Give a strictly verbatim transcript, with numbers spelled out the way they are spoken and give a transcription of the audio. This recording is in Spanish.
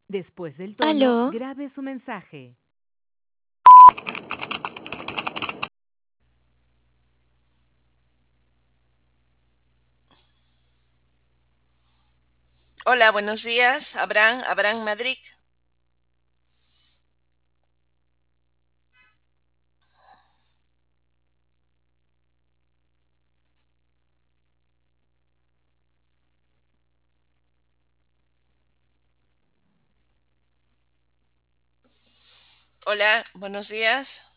Después del tono, Aló, grabe su mensaje. Hola, buenos días. Abraham, Abraham Madrid. Hola, buenos días.